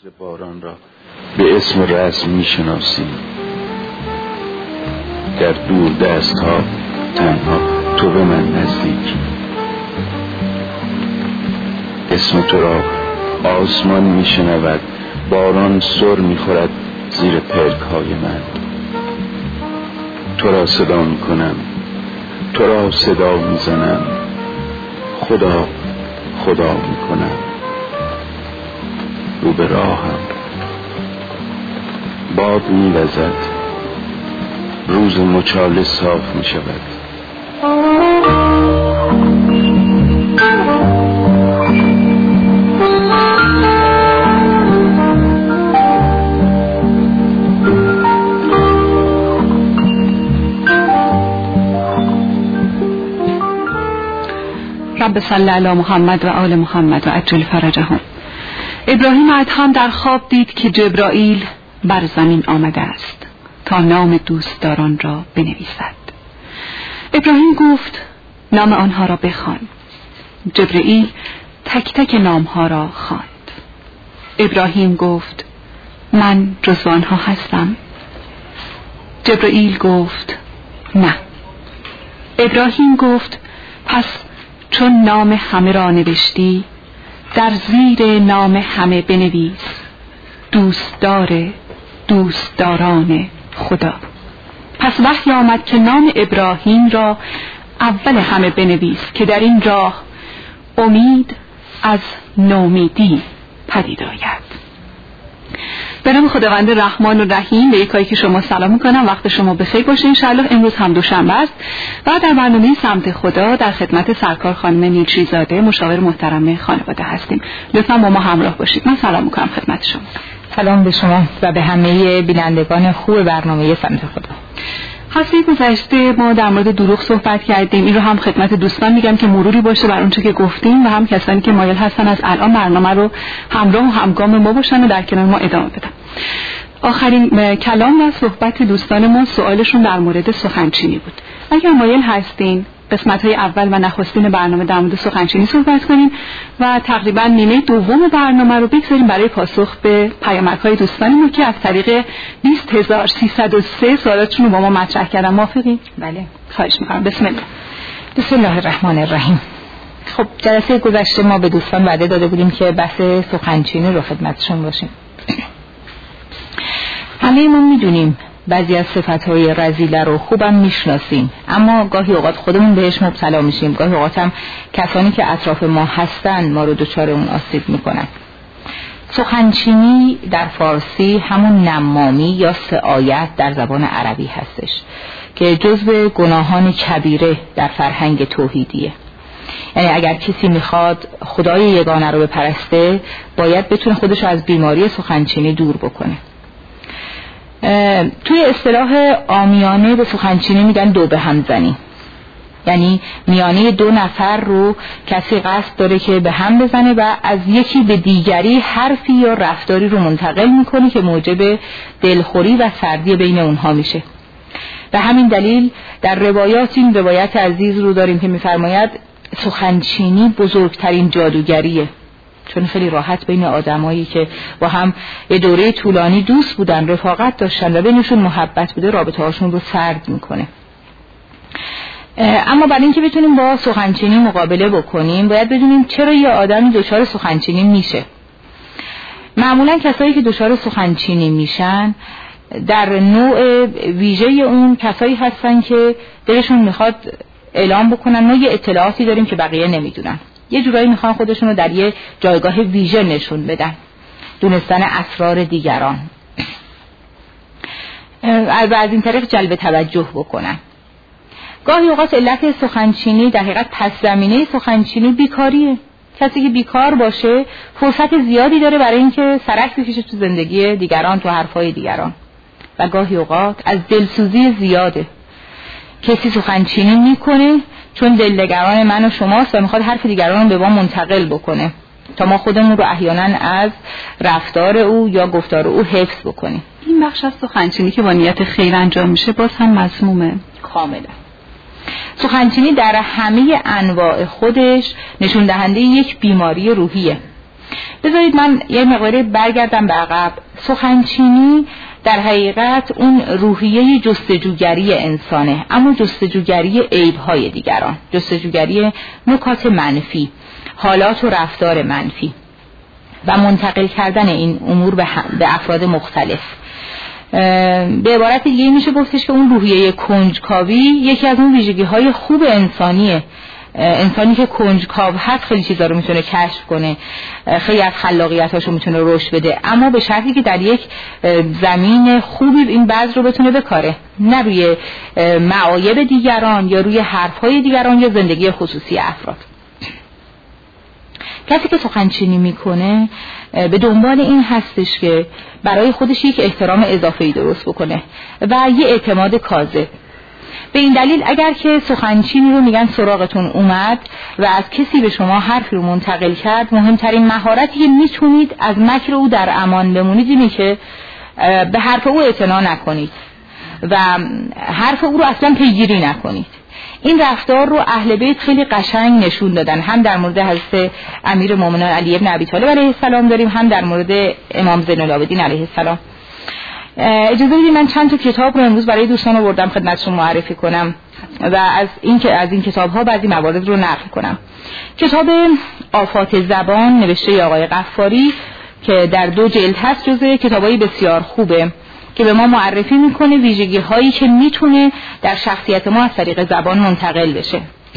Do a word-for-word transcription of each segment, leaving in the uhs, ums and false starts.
عطر باران را به اسم رسم میشناسیم. در دور دست ها تنها تو به من نزدیکی. اسم تو را آسمان میشنود، باران سر میخورد زیر پلک های من. تو را صدا میکنم، تو را صدا میزنم، خدا خدا میکنم. رو به راهم باد میوزد، روز مچاله صاف میشود. رب صلی علی محمد و آل محمد و عجل فرجهم. ابراهیم ادهم در خواب دید که جبرائیل بر زمین آمده است تا نام دوستداران را بنویسد. ابراهیم گفت نام آنها را بخوان. جبرائیل تک تک نامها را خواند. ابراهیم گفت من جزو آنها هستم. جبرائیل گفت نه. ابراهیم گفت پس چون نام همه را نوشتی، در زیر نام همه بنویس دوستدار دوستداران خدا. پس وحی آمد که نام ابراهیم را اول همه بنویس که در این راه امید از نومیدی پدید آید. به نام خداوند رحمان و رحیم به یکایی که شما سلام میکنم. وقت شما بخیر باشه. انشاءالله امروز هم دوشنبه است و در برنامه سمت خدا در خدمت سرکار خانم نیلچی زاده مشاور محترم خانواده هستیم. لطفا با ما همراه باشید. من سلام میکنم خدمت شما. سلام به شما و به همه بینندگان خوب برنامه سمت خدا. هفته گذشته ما در مورد دروغ صحبت کردیم. این رو هم خدمت دوستان میگم که مروری باشه بر اونچه که گفتیم و هم کسانی که مایل هستن از الان برنامه رو همراه و همگام ما باشن و در کنار ما ادامه بدن. آخرین کلام و صحبت دوستان ما سوالشون در مورد سخنچینی بود. اگر مایل هستین قسمت‌های اول و نخستین برنامه در مورد سخنچینی صحبت کنیم و تقریبا نیمه دوم برنامه رو بگذاریم برای پاسخ به پیامک‌های دوستان ما که از طریق بیست هزار و سیصد و سه سوالاتشون رو با ما مطرح کردن. موافقین؟ بله. خواهش می‌کنم. بسم الله. بسم الله الرحمن الرحیم. خب جلسه گذشته ما به دوستان وعده داده بودیم که بحث سخنچینی رو خدمتشون باشیم. همه ما می‌دونیم بعضی از صفت‌های رذیله رو خوبم میشناسیم، اما گاهی اوقات خودمون بهش مبتلا میشیم. گاهی اوقات هم کسانی که اطراف ما هستن ما رو دچار اون آسیب میکنن. سخنچینی در فارسی همون نمامی یا سعایت در زبان عربی هستش که جزو گناهان کبیره در فرهنگ توحیدیه. یعنی اگر کسی میخواد خدای یگانه رو بپرسته باید بتونه خودش رو از بیماری سخنچینی دور بکنه. توی اصطلاح عامیانه به سخنچینی میگن دو به هم زنی، یعنی میانه دو نفر رو کسی قصد داره که به هم بزنه و از یکی به دیگری حرفی یا رفتاری رو منتقل میکنه که موجب دلخوری و سردی بین اونها میشه. به همین دلیل در روایات این روایت عزیز رو داریم که میفرماید سخنچینی بزرگترین جادوگریه، چون خیلی راحت بین آدمایی که با هم یه دوره طولانی دوست بودن، رفاقت داشتن و بینشون محبت بوده، رابطه هاشون رو سرد میکنه. اما برای اینکه بتونیم با سخنچینی مقابله بکنیم باید بدونیم چرا یه آدمی دچار سخنچینی میشه. معمولا کسایی که دچار سخنچینی میشن در نوع ویژه اون کسایی هستن که دلشون میخواد اعلام بکنن ما یه اطلاعاتی داریم که بقیه نمیدونن. یه جورایی میخوان خودشون رو در یه جایگاه ویژه نشون بدن، دونستن اسرار دیگران و از این طریق جلب توجه بکنن. گاهی اوقات علت سخنچینی در حقیقت پس زمینه سخنچینی بیکاریه. کسی که بیکار باشه فرصت زیادی داره برای اینکه سرک بکشه تو زندگی دیگران، تو حرفای دیگران، و گاهی اوقات از دلسوزی زیاده کسی سخنچینی میکنه چون دلنگران من و شماست و میخواد حرف دیگران رو به ما منتقل بکنه تا ما خودمون رو احیانا از رفتار او یا گفتار او حفظ بکنیم. این بخش از سخنچینی که با نیت خیر انجام میشه باز هم مذمومه. کاملا. سخنچینی در همه انواع خودش نشون دهنده یک بیماری روحیه. بذارید من یه مقداری برگردم به عقب. سخنچینی در حقیقت اون روحیه جستجوگری انسانه، اما جستجوگری عیب‌های دیگران، جستجوگری نکات منفی، حالات و رفتار منفی و منتقل کردن این امور به, به افراد مختلف. به عبارت دیگه میشه گفتش که اون روحیه کنجکاوی یکی از اون ویژگی‌های خوب انسانیه. انسانی که کنجکاو هست خیلی چیزا رو میتونه کشف کنه، خیلی از خلاقیتاشو میتونه رشد بده، اما به شرطی که در یک زمین خوبی این بذر رو بتونه بکاره، نه روی معایب دیگران یا روی حرفهای دیگران یا زندگی خصوصی افراد. کسی که سخنچینی میکنه به دنبال این هستش که برای خودش یک احترام اضافه‌ای درست بکنه و یه اعتماد کاذب. به این دلیل اگر که سخنچینی رو میگن سراغتون اومد و از کسی به شما حرفی رو منتقل کرد، مهمترین مهارتی که میتونید از مکر او در امان بمونید اینه که به حرف او اعتنا نکنید و حرف او رو اصلا پیگیری نکنید. این رفتار رو اهل بیت خیلی قشنگ نشون دادن، هم در مورد حضرت امیرالمومنین علی بن ابی طالب علیه السلام داریم، هم در مورد امام زین العابدین علیه السلام. اجازه بدید من چند تا کتاب رو امروز برای دوستان آوردم خدمتتون معرفی کنم و از این که از این کتاب‌ها بعضی موارد رو نقل کنم. کتاب آفات زبان نوشته آقای غفاری که در دو جلد هست، جزء کتابای بسیار خوبه که به ما معرفی میکنه ویژگی هایی که میتونه در شخصیت ما از طریق زبان منتقل بشه.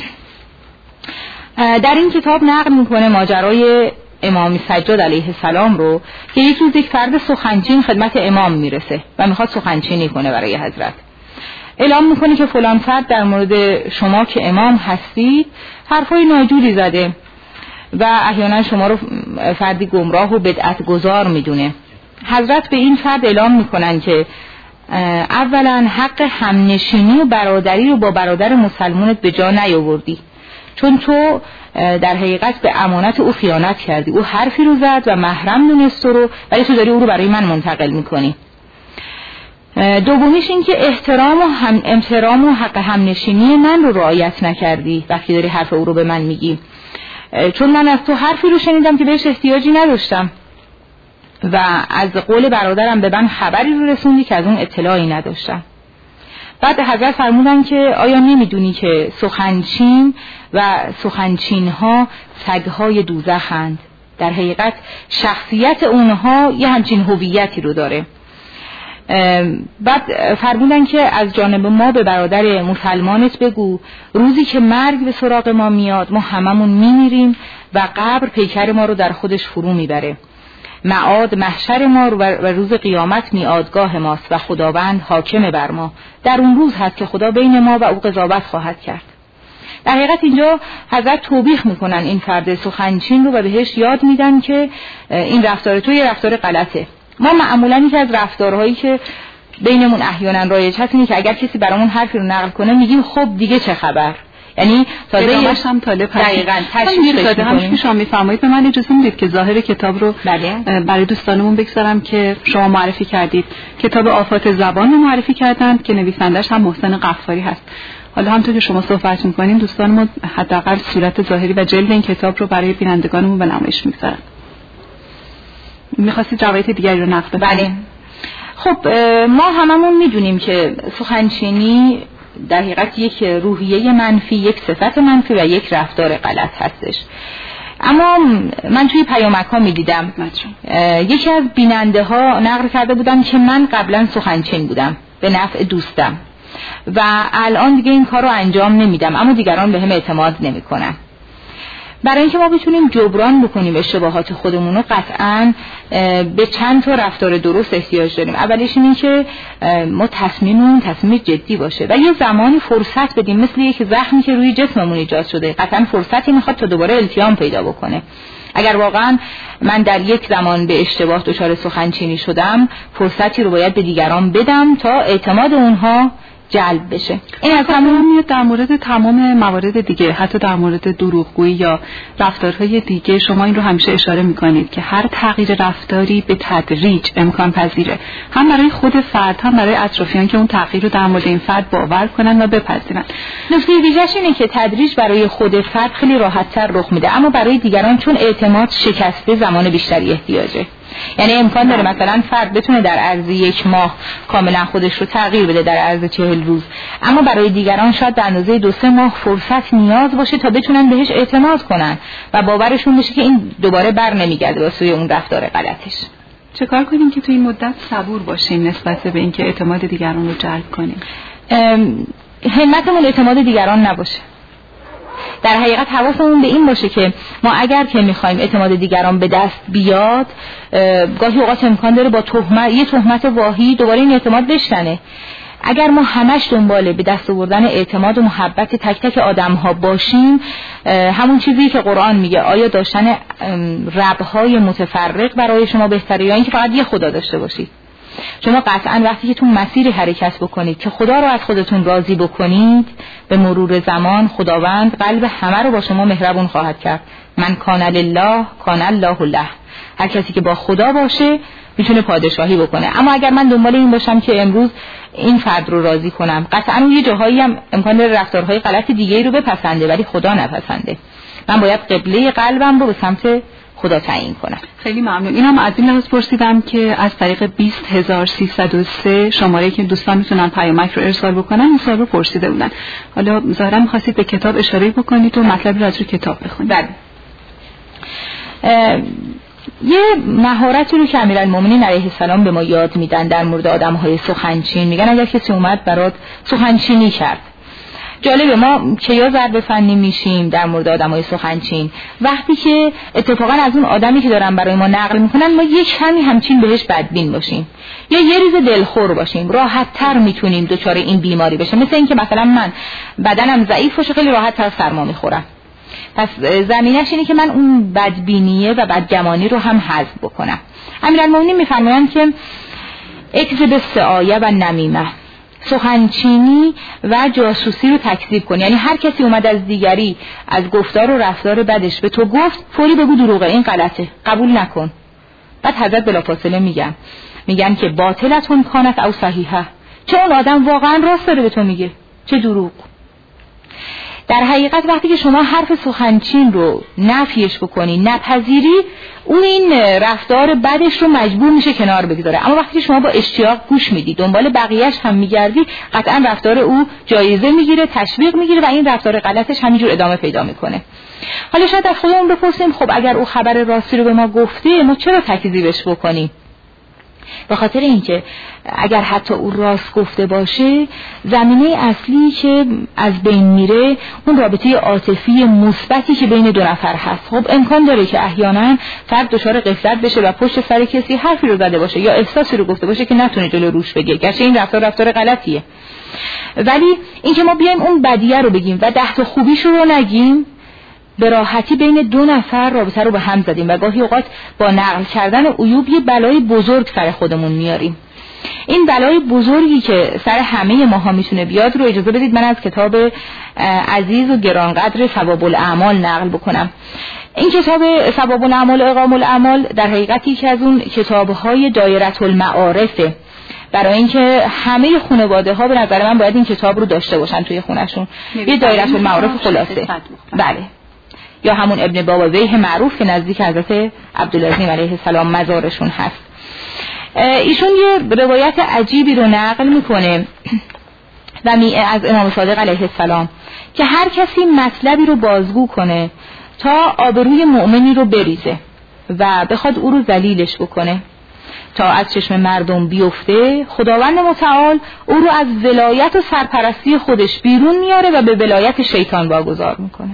در این کتاب نقل میکنه ماجرای امام سجاد علیه السلام رو که یک روز یک فرد سخنچین خدمت امام میرسه و میخواد سخنچینی کنه برای حضرت. اعلام میکنه که فلان فرد در مورد شما که امام هستید حرفای ناجوری زده و احیانا شما رو فردی گمراه و بدعت گذار میدونه. حضرت به این فرد اعلام میکنن که اولا حق همنشینی و برادری رو با برادر مسلمانت به جا نیاوردی، چون تو در حقیقت به امانت او خیانت کردی. او حرفی رو زد و محرم دونست رو، ولی تو داری او رو برای من منتقل میکنی. دومیش این که احترام و هم احترام و حق همنشینی من رو رعایت نکردی وقتی داری حرف او رو به من میگی، چون من از تو حرفی رو شنیدم که بهش احتیاجی نداشتم و از قول برادرم به من خبری رو رسوندی که از اون اطلاعی نداشتم. بعد حضرت فرمودن که آیا نمیدونی که سخنچین و سخنچین ها سگهای دوزخند؟ در حقیقت شخصیت اونها یه همچین هویتی رو داره. بعد فرمودن که از جانب ما به برادر مسلمانت بگو روزی که مرگ به سراغ ما میاد ما هممون میمیریم و قبر پیکر ما رو در خودش فرو میبره. معاد محشر ما و روز قیامت میادگاه ماست و خداوند حاکم بر ما. در اون روز هست که خدا بین ما و او قضاوت خواهد کرد. در حقیقت اینجا حضرت توبیخ میکنن این فرد سخنچین رو و بهش یاد میدن که این رفتار تو یه رفتار غلطه. ما معمولا یکی از رفتارهایی که بینمون احیانا رایج هست اینه که اگر کسی برامون حرفی رو نقل کنه میگیم خب دیگه چه خبر، یعنی تازه هم طالب هست. دقیقاً تشویق داده هم که شما میفرمایید به من اجازه میدید که ظاهر کتاب رو بله. برای دوستانمون بگذارم که شما معرفی کردید. کتاب آفات زبان رو معرفی کردند که نویسندش هم محسن غفاری هست. حالا همونطور که شما صحبت می‌کنین دوستانمون حداقل صورت ظاهری و جلد این کتاب رو برای بینندگانمون به نمایش می‌گذارن. می‌خواستید روایت دیگری رو نقل کنید؟ بله. خب ما هممون میدونیم که سخنچینی در حقیقت یک روحیه منفی، یک صفت منفی و یک رفتار غلط هستش. اما من توی پیامک ها میدیدم یکی از بیننده ها نقل کرده بودم که من قبلا سخنچین بودم به نفع دوستم و الان دیگه این کار رو انجام نمیدم، اما دیگران به هم اعتماد نمی کنن. برای اینکه ما بتونیم جبران بکنیم اشتباهات خودمون رو قطعاً به چند تا رفتار درست احتیاج داریم. اولیش اینه که ما تصمیممون تصمیم جدی باشه و یه زمانی فرصت بدیم، مثل یک زخمی که روی جسممون ایجاد شده قطعاً فرصتی میخواد تا دوباره التیام پیدا بکنه. اگر واقعاً من در یک زمان به اشتباه دچار سخنچینی شدم، فرصتی رو باید به دیگران بدم تا اعتماد اونها جلب بشه. این از همون میاد در مورد تمام موارد دیگه، حتی در مورد دروغگویی یا رفتارهای دیگه. شما این رو همیشه اشاره میکنید که هر تغییر رفتاری به تدریج امکان پذیره، هم برای خود فرد هم برای اطرافیان که اون تغییر رو در مورد این فرد باور کنن و بپذیرن. نکته دیگه‌اش اینه که تدریج برای خود فرد خیلی راحت‌تر رخ میده، اما برای دیگران چون اعتماد شکسته زمان بیشتری احتیاجه. یعنی امکان داره مثلا فرد بتونه در عرض یک ماه کاملا خودش رو تغییر بده در عرض چهل روز، اما برای دیگران شاید در اندازه دو سه ماه فرصت نیاز باشه تا بتونن بهش اعتماد کنن و باورشون بشه که این دوباره بر نمیگرده واسه اون رفتار غلطش. چه کار کنیم که تو این مدت صبور باشیم نسبت به اینکه اعتماد دیگران رو جلب کنیم؟ همتمون اعتماد دیگران نباشه. در حقیقت حواسمون به این باشه که ما اگر که میخوایم اعتماد دیگران به دست بیاد، گاهی اوقات امکان داره با تهمت، یه تهمت واهی دوباره این اعتماد بشکنه. اگر ما همش دنباله به دست آوردن اعتماد و محبت تک تک آدم ها باشیم، همون چیزی که قرآن میگه آیا داشتن رب‌های متفرق برای شما بهتره یا اینکه فقط یه خدا داشته باشید؟ شما قطعا وقتی که تو مسیری حرکت بکنید که خدا رو از خودتون راضی بکنید، به مرور زمان خداوند قلب همه رو با شما مهربون خواهد کرد. من کان لله کان الله له. هر کسی که با خدا باشه میتونه پادشاهی بکنه. اما اگر من دنبال این باشم که امروز این فرد رو راضی کنم، قطعا اون یه جاهایی هم امکان داره رفتارهای غلط دیگه‌ای رو بپسنده ولی خدا نپسنده. من باید قبله قلبم رو به سمت خدا تعیین کنم. خیلی ممنون. اینم از این لحاظ پرسیدم که از طریق بیست هزار و سیصد و سه شماره که دوستان میتونن پیامک رو ارسال بکنن این سوال رو پرسیده بودن. حالا ظاهرا می‌خواستید به کتاب اشاره بکنید و مطلبی رو از روی کتاب بخونید. بله. یه مهارتی رو که امیرالمومنین علیه السلام به ما یاد میدن در مورد آدم‌های سخنچین، میگن اگر کسی اومد برات سخنچینی کرد، جالبه ما که یا ضرب فنی میشیم در مورد آدمای سخنچین وقتی که اتفاقا از اون آدمی که دارن برای ما نقل میکنن ما یک کمی همچین بهش بدبین باشیم یا یه ریز دلخور باشیم، راحت تر میتونیم دچار این بیماری بشیم. مثل اینکه مثلا من بدنم ضعیف باشه خیلی راحت تر سرما میخورم، پس زمینش اینه که من اون بدبینیه و بدگمانی رو هم حذف بکنم. امیرالمومنین میفرمایند که اکذب السعایه و نمیمه، سخنچینی و جاسوسی رو تکذیب کن. یعنی هر کسی اومد از دیگری از گفتار و رفتار بدش به تو گفت، فوری بگو دروغه، این غلطه، قبول نکن. بعد حضرت بلافاصله میگن میگن که باطلتون کانت او صحیحه، چه اون آدم واقعا راست داره به تو میگه چه دروغ. در حقیقت وقتی که شما حرف سخنچین رو نفیش بکنی، نپذیری، اون این رفتار بدش رو مجبور میشه کنار بگذاره. اما وقتی که شما با اشتیاق گوش میدی، دنبال بقیهش هم میگردی، قطعا رفتار او جایزه میگیره، تشویق میگیره و این رفتار غلطش همینجور ادامه پیدا میکنه. حالا شاید از خودمون بپرسیم خب اگر او خبر راستی رو به ما گفته، ما چرا تکذیبش بکنیم؟ به خاطر اینکه اگر حتی او راست گفته باشه، زمینه اصلی که از بین میره اون رابطه عاطفی مثبتی که بین دو نفر هست. خب امکان داره که احیانا فرد دچار غفلت بشه و پشت سر کسی حرفی رو زده باشه یا احساسی رو گفته باشه که نتونه جلو روش بگه، گرچه این رفتار رفتار غلطیه. ولی اینکه ما بیایم اون بدیه رو بگیم و ده تا خوبیش رو نگیم، به راحتی بین دو نفر رابطه رو به هم زدیم و گاهی اوقات با نقل کردن عیوب یه بلای بزرگ سر خودمون میاریم. این بلای بزرگی که سر همه ماها میتونه بیاد رو اجازه بدید من از کتاب عزیز و گرانقدر ثواب الاعمال نقل بکنم. این کتاب ثواب الاعمال و اقام الاعمال در حقیقت یکی از اون کتاب‌های دایره المعارفه، برای اینکه همه خانواده ها به نظر من باید این کتاب رو داشته باشن توی خونشون. یه دایره المعارف خلاصه. بله. یا همون ابن بابویه معروف که نزدیک حضرت عبدالعظیم علیه السلام مزارشون هست. ایشون یه روایت عجیبی رو نقل میکنه و می از امام صادق علیه السلام که هر کسی مطلبی رو بازگو کنه تا آبروی مؤمنی رو بریزه و بخواد او رو ذلیلش بکنه تا از چشم مردم بیفته، خداوند متعال او رو از ولایت و سرپرستی خودش بیرون میاره و به ولایت شیطان واگذار میکنه.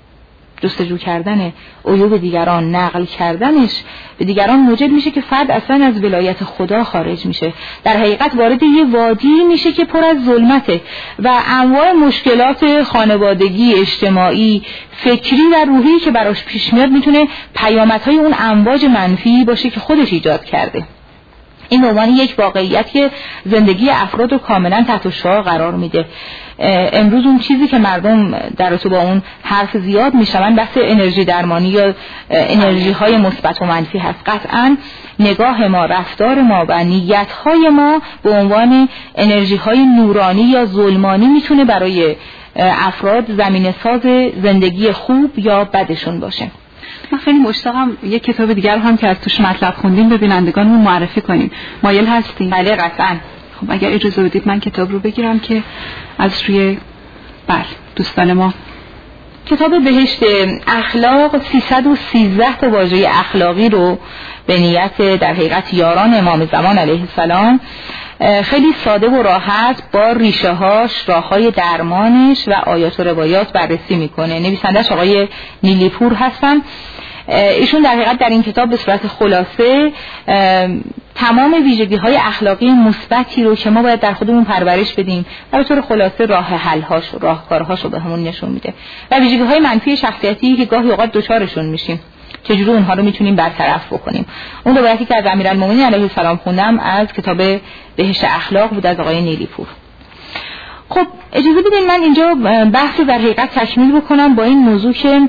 جستجو کردن عیوب دیگران، نقل کردنش به دیگران موجب میشه که فرد اصلا از ولایت خدا خارج میشه، در حقیقت وارد یه وادی میشه که پر از ظلمته و انواع مشکلات خانوادگی، اجتماعی، فکری و روحی که براش پیش میاد میتونه پیامدهای اون امواج منفی باشه که خودش ایجاد کرده. این به عنوان یک واقعیت که زندگی افراد رو کاملا تحت شعاع قرار میده. امروز اون چیزی که مردم در رابطه با اون حرف زیاد میشن بحث انرژی درمانی یا انرژی های مثبت و منفی هست. قطعا نگاه ما، رفتار ما و نیت های ما به عنوان انرژی های نورانی یا ظلمانی میتونه برای افراد زمینه ساز زندگی خوب یا بدشون باشه. من خیلی مشتاقم یک کتاب دیگر هم که از توش مطلب خوندیم به بینندگانمون معرفی کنیم. مایل هستین؟ بله قطعاً. خب اگر اجازه بدید من کتاب رو بگیرم که از روی بله دوستان ما کتاب بهشت اخلاق سیصد و سیزده تا واژه اخلاقی رو به نیت در حقیقت یاران امام زمان علیه السلام خیلی ساده و راحت با ریشه هاش، راههای درمانش و آیات و روایات بررسی میکنه. نویسندش آقای نیلیپور هستن. ایشون در حقیقت در این کتاب به صورت خلاصه تمام ویژگی های اخلاقی مثبتی رو که ما باید در خودمون پرورش بدیم و به طور خلاصه راه حل هاش، راهکارهاش رو به همون نشون میده و ویژگی های منفی شخصیتی که گاهی اوقات دوچارشون میشیم چجوری اونها رو میتونیم برطرف بکنیم. اون روایتی که از امیرالمومنین علیه السلام خوندم از کتاب بهشت اخلاق بود از آقای نیلیپور. خب اجازه بدین من اینجا بحث در حقیقت تکمیل بکنم با این موضوع که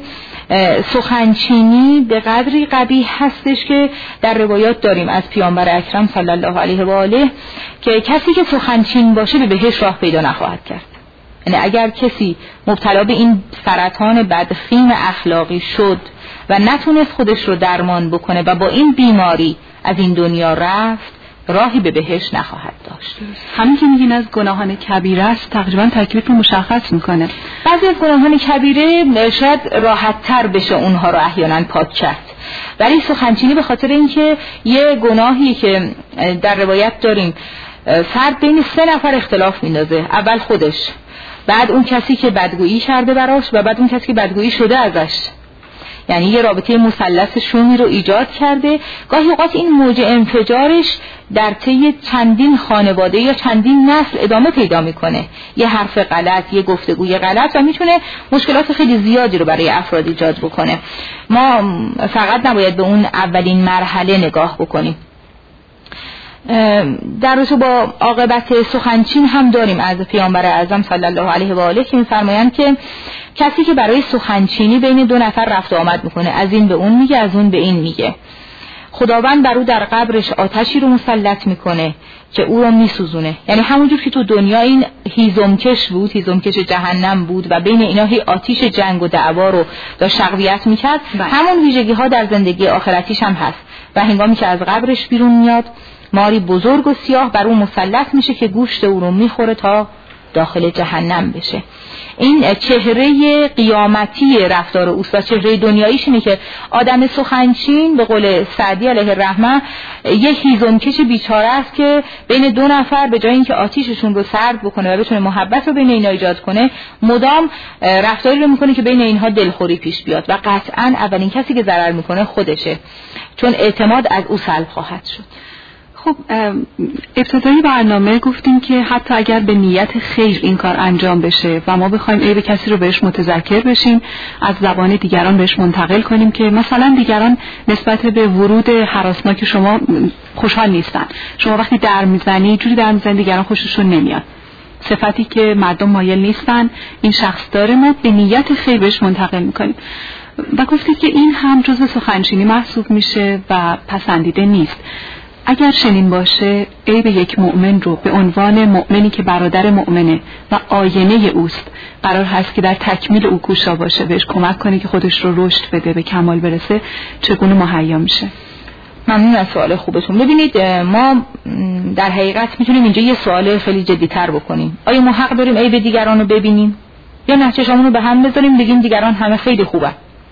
سخنچینی به قدری قبیح هستش که در روایات داریم از پیامبر اکرم صلی الله علیه و آله که کسی که سخنچین باشه به بهشت راه پیدا نخواهد کرد. یعنی اگر کسی مبتلا به این سرطان بدخیم اخلاقی شد و نتونست خودش رو درمان بکنه و با این بیماری از این دنیا رفت، راهی به بهشت نخواهد داشت. همین که میگین از گناهان کبیره است تقریبا تکلیف رو مشخص میکنه. بعضی از گناهان کبیره شاید راحت تر بشه اونها رو احیانا پاک کرد، ولی سخنچینی به خاطر اینکه یه گناهی که در روایت داریم فرد بین سه نفر اختلاف میندازه، اول خودش، بعد اون کسی که بدگویی کرده براش و بعد اون کسی که بدگویی شده ازش، یعنی یه رابطه مثلث شومی رو ایجاد کرده. گاهی اوقات این موج انفجارش در طی چندین خانواده یا چندین نسل ادامه پیدا میکنه. یه حرف غلط، یه گفتگوی غلط و میتونه مشکلات خیلی زیادی رو برای افراد ایجاد بکنه. ما فقط نباید به اون اولین مرحله نگاه بکنیم. در رابطه با عاقبت سخنچین هم داریم از پیامبر اعظم صلی الله علیه و آله که می‌فرمایند که کسی که برای سخنچینی بین دو نفر رفت و آمد میکنه، از این به اون میگه، از اون به این میگه، خداوند بر او در قبرش آتشی رو مسلط میکنه که او رو میسوزونه. یعنی همونجور که تو دنیا این هیزمکش بود، هیزمکش جهنم بود و بین اینا هی آتش جنگ و دعوا رو داشت تقویت میکرد، همون ویژگی ها در زندگی آخرتیش هم هست و هنگامی که از قبرش بیرون میاد ماری بزرگ و سیاه بر اون مسلط میشه که گوشت او رو میخوره تا داخل جهنم بشه. این چهره قیامتی رفتار اوست و چهره دنیاییش اینه که آدم سخنچین به قول سعدی علیه الرحمه یک هیزمکش بیچاره است که بین دو نفر به جای اینکه آتیششون رو سرد بکنه و بتونه محبت رو بین اینا ایجاد کنه، مدام رفتاری رو میکنه که بین اینها دلخوری پیش بیاد و قطعاً اولین کسی که ضرر میکنه خودشه، چون اعتماد از او سلب خواهد شد. خب ابتدای برنامه گفتیم که حتی اگر به نیت خیر این کار انجام بشه و ما بخوایم عیب کسی رو بهش متذکر بشیم، از زبان دیگران بهش منتقل کنیم که مثلا دیگران نسبت به ورود هراسناک شما خوشحال نیستن، شما وقتی در میزنی جوری در میزنی دیگران خوششون نمیاد، صفتی که مردم مایل نیستن این شخص داره، ما به نیت خیر بهش منتقل میکنیم و گفتید که این هم جزء سخنچینی محسوب میشه و پسندیده نیست. اگر چنین باشه، عیب یک مؤمن رو به عنوان مؤمنی که برادر مؤمنه و آینه اوست قرار هست که در تکمیل او کوشا باشه، بهش کمک کنه که خودش رو رشد بده، به کمال برسه، چگونه مهیا میشه؟ ممنون از سوال خوبتون. ببینید ما در حقیقت میتونیم اینجا یه سوال خیلی جدی‌تر بکنیم. آیا ما حق داریم عیب دیگران رو ببینیم یا نه چشامون رو به هم بذاریم بگیم دیگران همه خیلی خوبه؟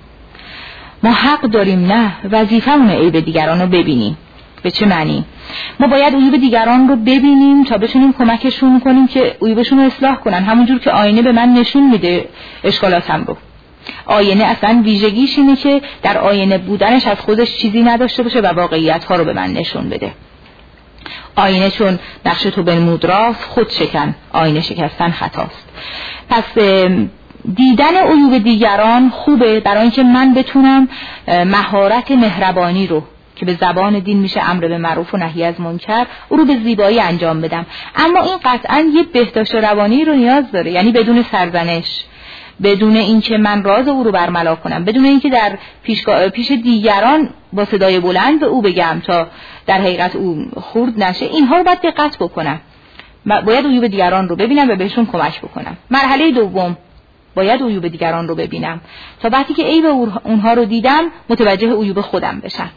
ما حق داریم، نه وظیفه‌مونه عیب دیگران رو ببینیم. به چه معنی؟ ما باید عیوب دیگران رو ببینیم تا بتونیم کمکشون کنیم که عیوبشون رو اصلاح کنن، همونجور که آینه به من نشون میده اشکالاتم رو. آینه اصلا ویژگیش اینه که در آینه بودنش از خودش چیزی نداشته باشه و واقعیت ها رو به من نشون بده. آینه چون نقش تو بنمود راست، خود شکن، آینه شکستن خطاست. پس دیدن عیوب دیگران خوبه برای اینکه من بتونم مهارت مهربانی رو که به زبان دین میشه امر به معروف و نهی از منکر، او رو به زیبایی انجام بدم. اما این قطعاً یه بهداشت روانی رو نیاز داره، یعنی بدون سرزنش، بدون اینکه من راز او رو برملا کنم، بدون اینکه در پیشگاه پیش دیگران با صدای بلند به او بگم تا در حقیقت او خورد نشه. اینها رو باید دقت بکنم، باید عیوب دیگران رو ببینم و بهشون کمک بکنم. مرحله دوم، باید عیوب دیگران رو ببینم تا وقتی که عیب اونها رو دیدم متوجه عیوب خودم بشم.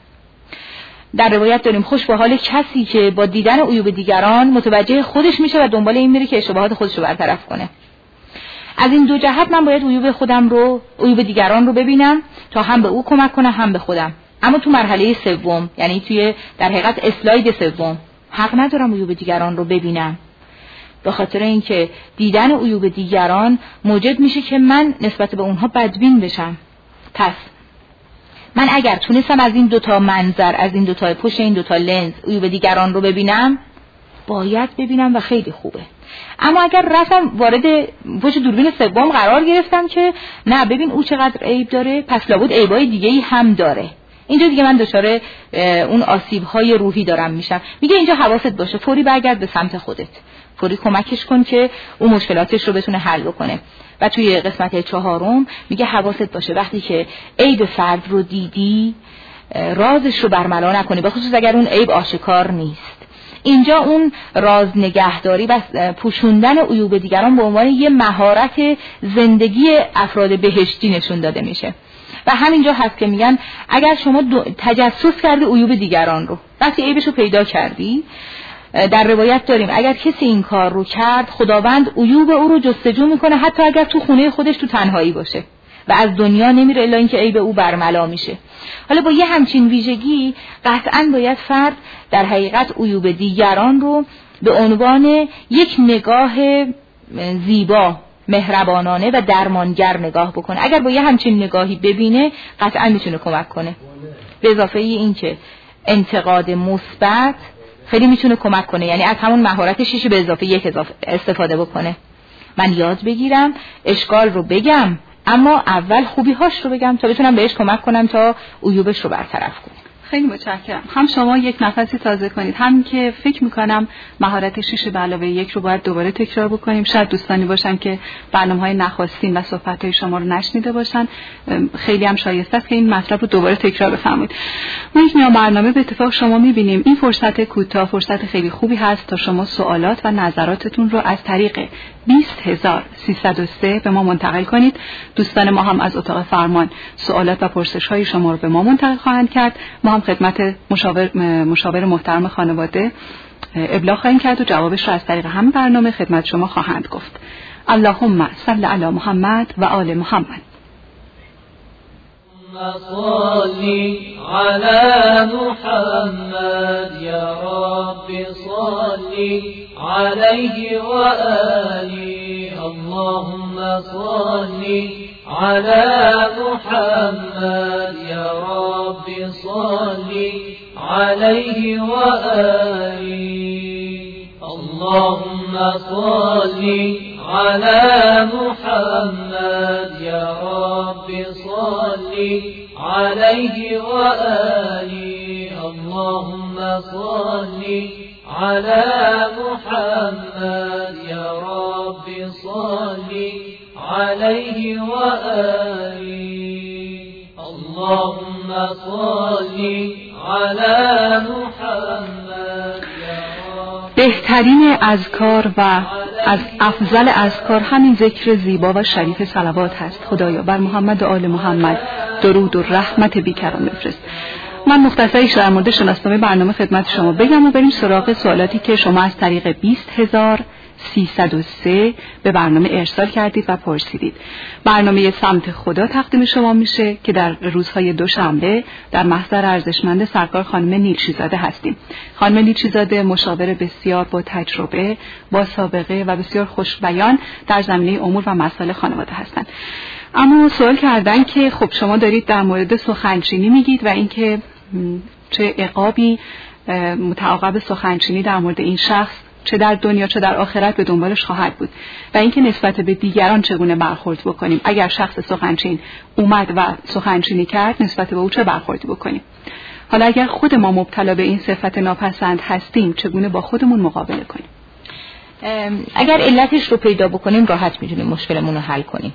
در روایت داریم خوش به حال کسی که با دیدن عیوب دیگران متوجه خودش میشه و دنبال این میره که اشتباهات خودش رو برطرف کنه. از این دو جهت من باید عیوب خودم رو، عیوب دیگران رو ببینم تا هم به او کمک کنم هم به خودم. اما تو مرحله سوم، یعنی توی در حقیقت اسلاید سوم، حق ندارم عیوب دیگران رو ببینم، به خاطر اینکه دیدن عیوب دیگران موجب میشه که من نسبت به اونها بدبین بشم. پس من اگر تونستم از این دوتا منظر، از این دوتا پشت این دوتا لنز عیوب دیگران رو ببینم، باید ببینم و خیلی خوبه. اما اگر رفتم وارد پشت دوربین سوم قرار گرفتم که نه ببین او چقدر عیب داره، پس لابد عیبای دیگه‌ای هم داره، اینجا دیگه من دچار اون آسیب‌های روحی دارم میشم. میگه اینجا حواست باشه، فوری برگرد به سمت خودت، فوری کمکش کن که اون مشکلاتش رو بتونه حل بکنه. و توی قسمت چهارم میگه حواست باشه وقتی که عیب فرد رو دیدی رازش رو برملا نکنی، به خصوص اگر اون عیب آشکار نیست. اینجا اون راز نگهداری و پوشوندن عیوب دیگران به عنوان یه مهارت زندگی افراد بهشتی نشون داده میشه. و همینجا هست که میگن اگر شما تجسس کردی عیوب دیگران رو، وقتی عیبش رو پیدا کردی، در روایت داریم اگر کسی این کار رو کرد خداوند عیوب او رو جستجو میکنه، حتی اگر تو خونه خودش تو تنهایی باشه و از دنیا نمیره الا اینکه عیب او برملا میشه. حالا با یه همچین ویژگی قطعاً باید فرد در حقیقت عیوب دیگران رو به عنوان یک نگاه زیبا، مهربانانه و درمانگر نگاه بکنه. اگر با یه همچین نگاهی ببینه قطعاً میتونه کمک کنه. به اضافه این که انتقاد مثبت خیلی میتونه کمک کنه، یعنی از همون مهارت شیش به اضافه یک اضافه استفاده بکنه. من یاد بگیرم اشکال رو بگم، اما اول خوبی هاش رو بگم تا بتونم بهش کمک کنم تا عیوبش رو برطرف کنم. خیلی متشکرم. هم شما یک نفسی تازه کنید، هم که فکر میکنم مهارت شیش به علاوه یک رو باید دوباره تکرار بکنیم. شاید دوستانی باشن که برنامه‌های نخستین و صحبت‌های شما رو نشنیده باشن، خیلی هم شایسته است که این مطلب رو دوباره تکرار بفرمایید. ما یک نیا برنامه به اتفاق شما می‌بینیم این فرصت کوتاه فرصت خیلی خوبی هست تا شما سوالات و نظراتتون رو از طریق بیست هزار سیصد و سه به ما منتقل کنید. دوستان ما هم از اتاق فرمان سوالات و پرسش‌های شما رو به ما منتقل خواهند کرد. ما هم خدمت مشاور مشاور محترم خانواده ابلاغ خواهیم کرد و جوابش رو از طریق هم برنامه خدمت شما خواهند گفت. اللهم صل علی محمد و آل محمد. صلی علی محمد یا رب صلی علیه و آله. اللهم صلی على محمد يا رب صل عليه وآله. اللهم صل على محمد يا رب صل عليه وآله. اللهم صل على محمد يا رب صل عليه وآله. اللهم صل على محمد. بهترین اذکار و از افضل اذکار همین ذکر زیبا و شریف صلوات هست. خدایا بر محمد و آل محمد درود و رحمت بیکران بفرست. من مختصریش در مورد شناسنامه برنامه خدمت شما بگم و بریم سراغ سوالاتی که شما از طریق بیست هزار سیصد و سه به برنامه ارسال کردید و پرسیدید. برنامه سمت خدا تقدیم شما میشه که در روزهای دوشنبه در محضر ارزشمند سرکار خانم نیلچیزاده هستیم. خانم نیلچیزاده مشاور بسیار با تجربه، با سابقه و بسیار خوشبیان در زمینه امور و مسائل خانواده هستند. اما سوال کردن که خب شما دارید در مورد سخنچینی میگید و اینکه چه عقابی متعاقب سخنچینی در مورد این شخص چه در دنیا چه در آخرت به دنبالش خواهد بود و اینکه نسبت به دیگران چگونه برخورد بکنیم. اگر شخص سخنچین اومد و سخنچینی کرد نسبت به او چه برخوردی بکنیم. حالا اگر خود ما مبتلا به این صفت ناپسند هستیم چگونه با خودمون مقابله کنیم؟ اگر علتش رو پیدا بکنیم راحت میتونیم مشکلمون رو حل کنیم.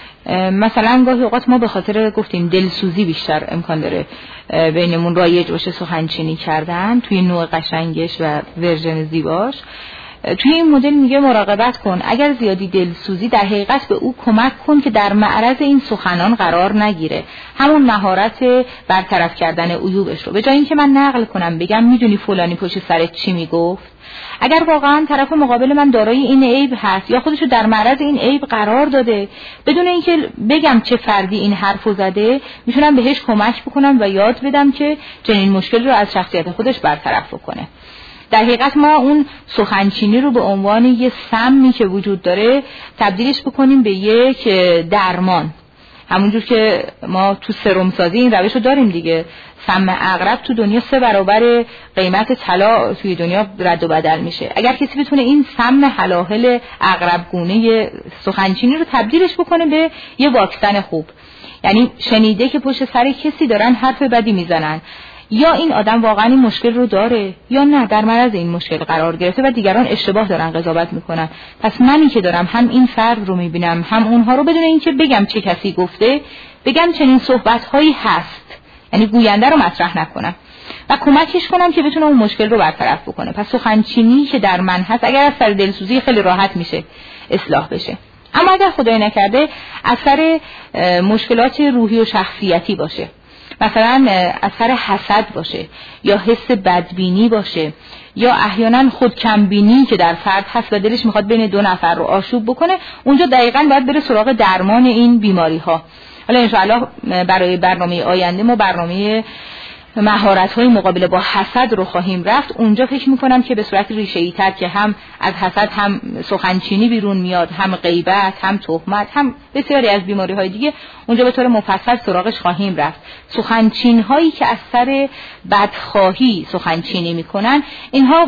مثلا گاهی اوقات ما به خاطر گفتیم دلسوزی بیشتر امکان داره بینمون رایج باشه سخنچینی کردن توی نوع قشنگش و ورژن زیباش. توی این مدل میگه مراقبت کن، اگر زیادی دلسوزی در حقیقت به او کمک کن که در معرض این سخنان قرار نگیره، همون مهارت برطرف کردن عیوبش رو. به جای اینکه من نقل کنم بگم میدونی فلانی پشت سرت چی میگفت، اگر واقعا طرف مقابل من دارای این عیب هست یا خودشو در معرض این عیب قرار داده، بدون اینکه بگم چه فردی این حرفو زده، میتونم بهش کمک بکنم و یاد بدم که چنین مشکل رو از شخصیت خودش برطرف بکنه. در حقیقت ما اون سخنچینی رو به عنوان یه سمی که وجود داره تبدیلش بکنیم به یک درمان. همونجور که ما تو سرم سازی این روش رو داریم دیگه، سم عقرب تو دنیا سه برابر قیمت طلا توی دنیا رد و بدل میشه. اگر کسی بتونه این سم هلاهل عقرب گونه سخنچینی رو تبدیلش بکنه به یه واکسن خوب، یعنی شنیده که پشت سر کسی دارن حرف بدی میزنن، یا این آدم واقعا این مشکل رو داره یا نه در معرض این مشکل قرار گرفته و دیگران اشتباه دارن قضاوت میکنن، پس منی که دارم هم این فرد رو میبینم هم اونها رو، بدون اینکه بگم چه کسی گفته، بگم چنین صحبت‌هایی هست، یعنی گوینده رو مطرح نکنم و کمکش کنم که بتونه اون مشکل رو برطرف بکنه. پس سخنچینی که در من هست اگر از سر دلسوزی خیلی راحت میشه اصلاح بشه. اما اگر خدای نکرده اثر مشکلات روحی و شخصیتی باشه، مثلا اثر حسد باشه یا حس بدبینی باشه یا احیانا خودکمبینی که در فرد هست و دلش میخواد بین دو نفر رو آشوب بکنه، اونجا دقیقاً باید بره سراغ درمان این بیماری ها. حالا انشاءالله برای برنامه آینده ما برنامه مهارت‌های مقابله با حسد رو خواهیم رفت. اونجا فکر می‌کنم که به صورت ریشه‌ای تر که هم از حسد هم سخنچینی بیرون میاد، هم غیبت، هم تهمت، هم بسیاری از بیماری‌های دیگه، اونجا به طور مفصل سراغش خواهیم رفت. سخنچین‌هایی که از سر بدخواهی سخنچینی می‌کنن، اینها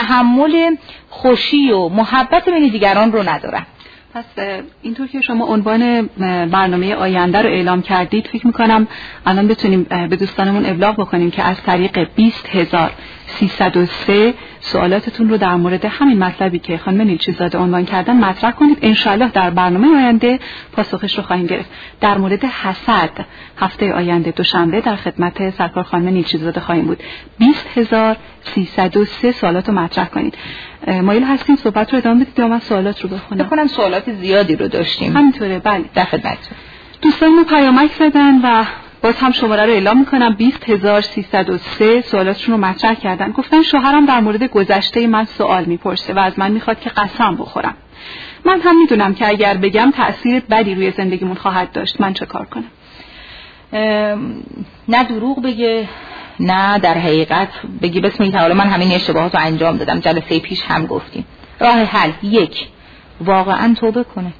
تحمل خوشی و محبت بین دیگران رو ندارن. پس اینطور که شما عنوان برنامه آینده رو اعلام کردید، فکر میکنم الان بتونیم به دوستانمون ابلاغ بکنیم که از طریق بیست هزار سیصد و سه سوالاتتون رو در مورد همین مطلبی که خانم نیلچیزاده عنوان کردن مطرح کنید. انشاءالله در برنامه آینده پاسخش رو خواهیم گرفت. در مورد حسد هفته آینده دوشنبه در خدمت سرکار خانم نیلچیزاده خواهیم بود. بیست هزار سیصد و سه سوالات رو مطرح کنید. مایل هستیم صحبت رو ادامه بدید یا من سوالات رو بخونم؟ بخونم. سوالات زیادی رو داشتیم. همینطوره، بله. در خدمتتون. دوستان پیامک زدن و باز هم شماره رو اعلام میکنم. بیست هزار سیصد و سه سوالاتشون رو مطرح کردن. گفتن شوهرم در مورد گذشته من سوال میپرسه و از من میخواد که قسم بخورم. من هم میدونم که اگر بگم تأثیر بدی روی زندگیمون خواهد داشت. من چه کار کنم؟ نه دروغ بگه، نه در حقیقت بگی بسم الله تعالی من همین اشتباهات رو انجام دادم. جلسه پیش هم گفتیم راه حل یک، واقعا توبه کنه.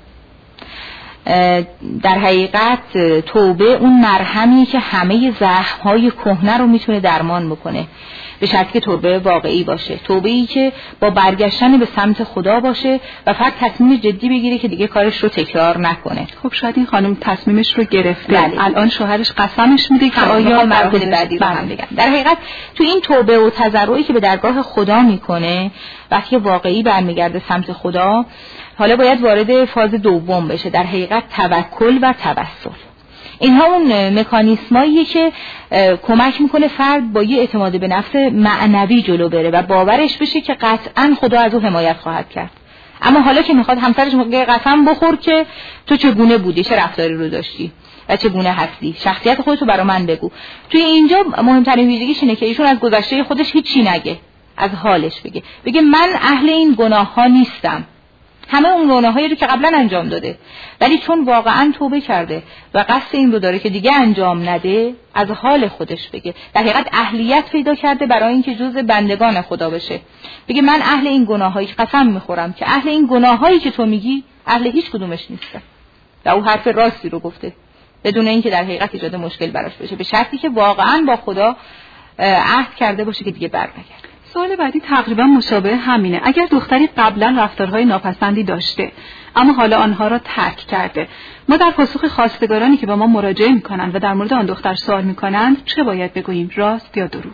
در حقیقت توبه اون مرهمی که همه زخم‌های کهنه رو میتونه درمان بکنه، به شرطی که توبه واقعی باشه، توبه‌ای که با برگشتن به سمت خدا باشه و فرد تصمیم جدی بگیره که دیگه کارش رو تکرار نکنه. خب شاید این خانم تصمیمش رو گرفته، بله. الان شوهرش قسمش میده که آیا مرحله بعدی رو هم بگم. در حقیقت تو این توبه و تضرعی که به درگاه خدا میکنه، وقتی واقعی برمیگرده سمت خدا، حالا باید وارد فاز دوم بشه، در حقیقت توکل و توسل. اینها اون مکانیسماییه که کمک میکنه فرد با یه اعتماد به نفس معنوی جلو بره و باورش بشه که قطعاً خدا از او حمایت خواهد کرد. اما حالا که میخواد همسرش میگه قسم بخور که تو چگونه بودی، چه رفتاری رو داشتی و چگونه هستی، شخصیت خودتو برا من بگو. توی اینجا مهمترین ویژگیش اینه که ایشون از گذشته خودش هیچی نگه، از حالش بگه. بگه من اهل این گناه ها نیستم، همه اون گناهایی رو که قبلا انجام داده، ولی چون واقعا توبه کرده و قصد این رو داره که دیگه انجام نده، از حال خودش بگه. در حقیقت اهلیت پیدا کرده برای اینکه جزء بندگان خدا بشه. بگه من اهل این گناهایی که قسم میخورم که اهل این گناهایی که تو میگی اهل هیچ کدومش نیستم. و او حرف راستی رو گفته بدون اینکه در حقیقت ایجاد مشکل براش بشه، به شرطی که واقعا با خدا عهد کرده باشه که دیگه برنگرده. سوال بعدی تقریبا مشابه همینه. اگر دختری قبلا رفتارهای ناپسندی داشته اما حالا آنها را ترک کرده، ما در پاسخ خواستگارانی که با ما مراجعه میکنند و در مورد آن دختر سوال میکنند چه باید بگوییم، راست یا دروغ؟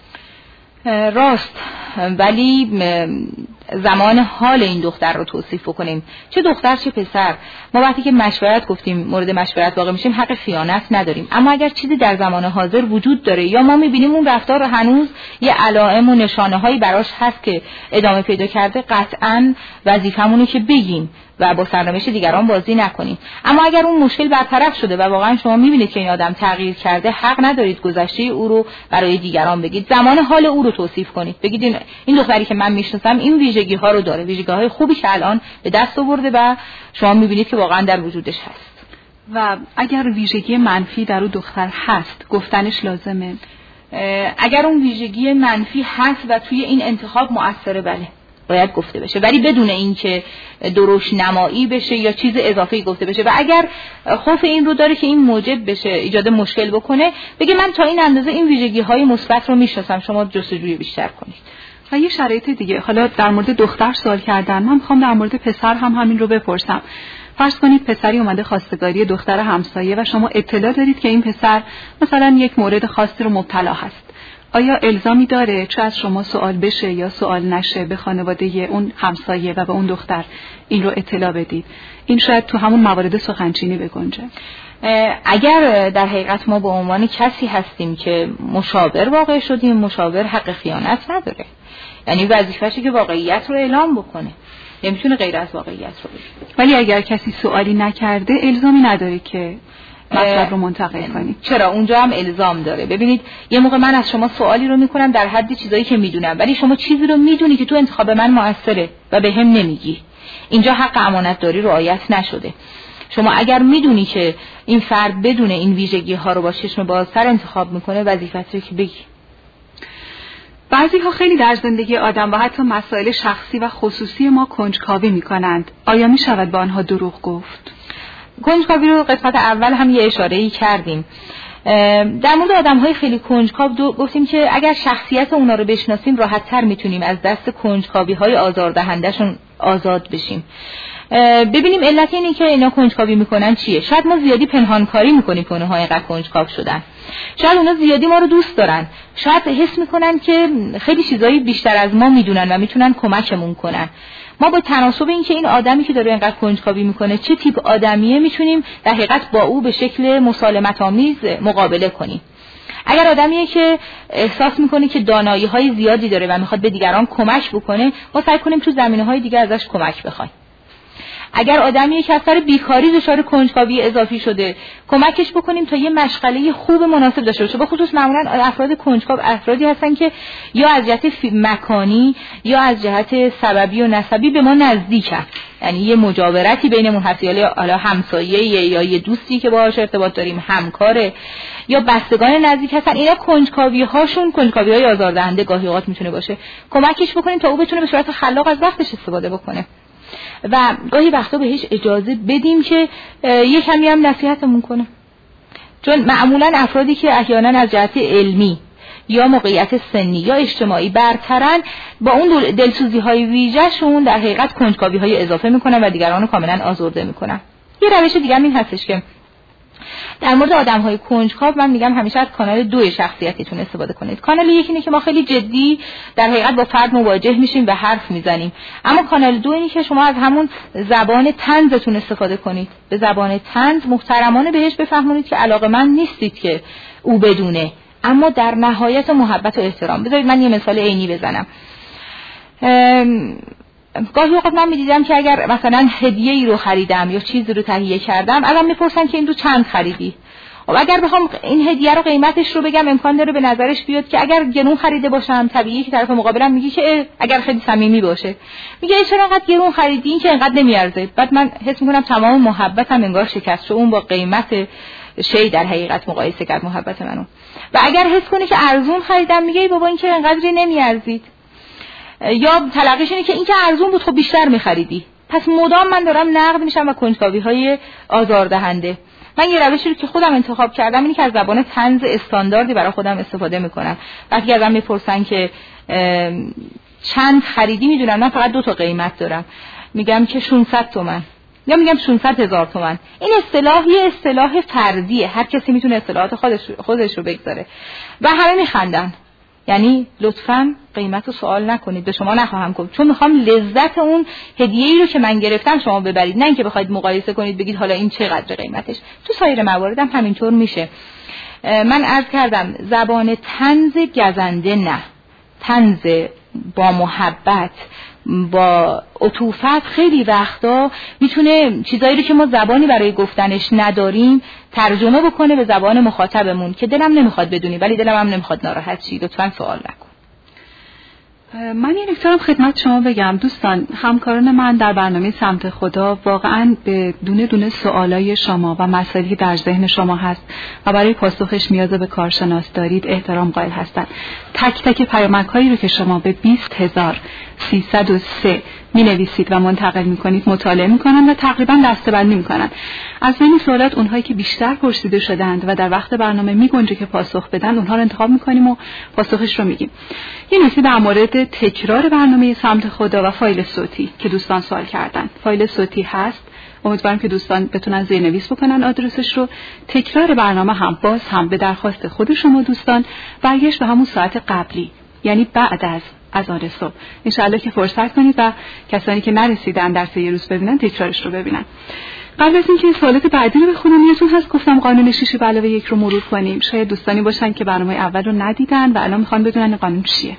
راست، ولی زمان حال این دختر رو توصیف بکنیم، چه دختر چه پسر. ما وقتی که مشورت گفتیم مورد مشورت واقع میشیم حق خیانت نداریم، اما اگر چیزی در زمان حاضر وجود داره یا ما میبینیم اون رفتار رو هنوز یه علائم و نشانه هایی براش هست که ادامه پیدا کرده، قطعاً وظیفمونه که بگیم و با سرنوشت دیگران بازی نکنیم. اما اگر اون مشکل برطرف شده و واقعا شما میبینید که این آدم تغییر کرده، حق ندارید گذشته او رو برای دیگران بگید، زمان حال او رو توصیف کنید، بگید این, این دختری که من میشناسم این ویژگی ها رو داره، ویژگی های خوبی که الان به دست آورده و شما میبینید که واقعا در وجودش هست. و اگر ویژگی منفی در اون دختر هست گفتنش لازمه؟ اگر اون ویژگی منفی هست و توی این انتخاب مؤثره، بله باید گفته بشه، ولی بدون اینکه درشت نمایی بشه یا چیز اضافه‌ای گفته بشه. و اگر خوف این رو داره که این موجب بشه ایجاد مشکل بکنه، بگه من تا این اندازه این ویژگی‌های مثبت رو میشناسم، شما جستجوی بیشتر کنید. و یه شرایط دیگه، حالا در مورد دختر سوال کردن، من میخوام در مورد پسر هم همین رو بپرسم. فرض کنید پسری اومده خواستگاری دختر همسایه و شما اطلاع دارید که این پسر مثلا یک مورد خاصی رو مبتلا هست. آیا الزامی داره چه از شما سوال بشه یا سوال نشه به خانواده اون همسایه و به اون دختر این رو اطلاع بدید؟ این شاید تو همون موارد سخنچینی بگنجه. اگر در حقیقت ما به عنوان کسی هستیم که مشاور واقع شدیم، مشاور حق خیانت نداره، یعنی وظیفه‌شه که واقعیت رو اعلام بکنه، نمیتونه غیر از واقعیت رو بگه. ولی اگر کسی سوالی نکرده الزامی نداره که مطلب رو منتقل کنید. چرا؟ اونجا هم الزام داره. ببینید یه موقع من از شما سوالی رو میکنم در حد چیزایی که میدونم، ولی شما چیزی رو میدونی که تو انتخاب من موثره و به هم نمیگی. اینجا حق امانتداری رعایت نشده. شما اگر میدونی که این فرد بدون این ویژگی ها رو با چشم بازتر انتخاب میکنه، وظیفت رو که بگی. بعضی ها خیلی در زندگی آدم و حتی مسائل شخصی و خصوصی ما کنجکاوی میکنند. آیا میشود با آنها دروغ گفت؟ کنجکاوی رو قسمت اول هم یه اشاره‌ای کردیم. در مورد آدم‌های خیلی کنجکاو گفتیم که اگر شخصیت اونا رو بشناسیم راحت‌تر میتونیم از دست کنجکاوی‌های آزاردهنده‌شون آزاد بشیم. ببینیم علت اینه که اینا کنجکاوی میکنن چیه. شاید ما زیادی پنهانکاری میکنیم که اونها اینقدر کنجکاو شدن، شاید اونا زیادی ما رو دوست دارن، شاید حس میکنن که خیلی چیزایی بیشتر از ما میدونن و میتونن کمکمون کنن. ما با تناسب این که این آدمی که داره اینقدر کنجکاوی میکنه چه تیپ آدمیه، میتونیم در حقیقت با او به شکل مسالمت آمیز مقابله کنیم. اگر آدمیه که احساس میکنه که دانایی‌های زیادی داره و میخواد به دیگران کمک بکنه، ما سعی کنیم تو زمینه‌های دیگه ازش کمک بخوایم. اگر آدمیه که از سر بیکاری دچار کنجکاوی اضافی شده، کمکش بکنیم تا یه مشغله خوب مناسب داشته باشه. به خصوص معمولا افراد کنجکاو افرادی هستن که یا از جهت مکانی یا از جهت سببی و نسبی به ما نزدیکن، یعنی یه مجاورتی بینمون هست، یا حالا همسایه یا یه دوستی که باهاش ارتباط داریم، همکاره یا بستگان نزدیک هستن. اینا کنجکاوی هاشون کنجکاوی های آزاردهنده گاهی اوقات میتونه باشه. کمکش بکنیم تا او بتونه به صورت خلاق از وقتش استفاده بکنه و گاهی وقتا بهش اجازه بدیم که یه کمی هم نصیحتمون کنه، چون معمولا افرادی که احیانا از جهت علمی یا موقعیت سنی یا اجتماعی برترن، با اون دلسوزی های ویژه‌شون در حقیقت کنجکاوی های اضافه میکنن و دیگران رو کاملا آزرده میکنن. یه روش دیگه هم این هستش که در مورد آدم‌های کنجکاو من میگم همیشه از کانال دو شخصیتیتون استفاده کنید. کانال یک اینه که ما خیلی جدی در حقیقت با فرد مواجه میشیم و حرف میزنیم، اما کانال دو اینه که شما از همون زبان طنزتون استفاده کنید، به زبان طنز محترمانه بهش بفهمونید که علاقه‌مند نیستید که او بدونه، اما در نهایت محبت و احترام. بذارید من یه مثال عینی بزنم. گاهی اوقات من می‌دیدم که اگر مثلا هدیه‌ای رو خریدم یا چیزی رو تهیه کردم، ازم میپرسن که این رو چند خریدی. و اگر بخوام این هدیه رو قیمتش رو بگم، امکان داره به نظرش بیاد که اگر گرون خریده باشم، طبیعیه که طرف مقابلم میگه که اگر خیلی صمیمی باشه، میگه چرا انقدر گرون خریدی، این که انقدر نمیارزه. بعد من حس می‌کنم تمام محبتم انگار شکست شد، اون با قیمت شی در حقیقت مقایسه کرد محبت منو. و اگر حس کنی که ارزون خریدم، میگه ای بابا این که انقدری نمیارزید. یا تلقیش اینه که این که ارزون بود خب بیشتر می‌خریدی. پس مدام من دارم نقد میشم و کنجکاوی‌های آزاردهنده. من یه روشی رو که خودم انتخاب کردم اینه که از زبان طنز استانداردی برای خودم استفاده میکنم. وقتی ازم میپرسن که چند خریدی میدونم، من فقط دو تا قیمت دارم، میگم که ششصد تومن یا میگم ششصد هزار تومن. این اصطلاح یه اصطلاح فردیه، هر کسی میتونه اصطلاحات خودش خودش رو بگذاره و همه میخندن. یعنی لطفاً قیمت رو سوال نکنید، به شما نخواهم گفت، چون میخوام لذت اون هدیه‌ای رو که من گرفتم شما ببرید، نه اینکه بخواید مقایسه کنید بگید حالا این چقدر قیمتش. تو سایر مواردم همینطور میشه. من عرض کردم زبان طنز گزنده نه، طنز با محبت، با عطوفت خیلی وقتا میتونه چیزایی رو که ما زبانی برای گفتنش نداریم ترجمه بکنه به زبان مخاطبمون که دلم نمیخواد بدونی ولی دلم هم نمیخواد ناراحت شی، لطفاً سوال نکن. من یه نکته خدمت شما بگم دوستان، همکاران من در برنامه سمت خدا واقعاً به دونه دونه سوالای شما و مسائلی که در ذهن شما هست و برای پاسخش نیاز به کارشناس دارید احترام قائل هستند. تک تک پیامک‌هایی رو که شما به بیست هزار و سیصد و سه می نویسید و منتقل می کنید مطالعه می کنن و تقریبا دسته‌بندی می کنن. از بین سوالات اونهایی که بیشتر پرسیده شدند و در وقت برنامه می گنجه که پاسخ بدن اونها رو انتخاب می کنیم و پاسخش رو میگیم. یه نکته در مورد تکرار برنامه سمت خدا و فایل صوتی که دوستان سوال کردن. فایل صوتی هست، امیدوارم که دوستان بتونن زیرنویس بکنن آدرسش رو. تکرار برنامه هم باز هم به درخواست خود شما دوستان برگشت به همون ساعت قبلی، یعنی بعد از اذان صبح انشاءالله که فرصت کنید و کسانی که نرسیدن در طی روز ببینن تکرارش رو ببینن. قبل از اینکه سوالات بعدی رو بخونم یادتون هست گفتم قانون شش به علاوه یک رو مرور کنیم. شاید دوستانی باشن که برنامه اول رو ندیدن و الان میخوان بدونن قانون چیه.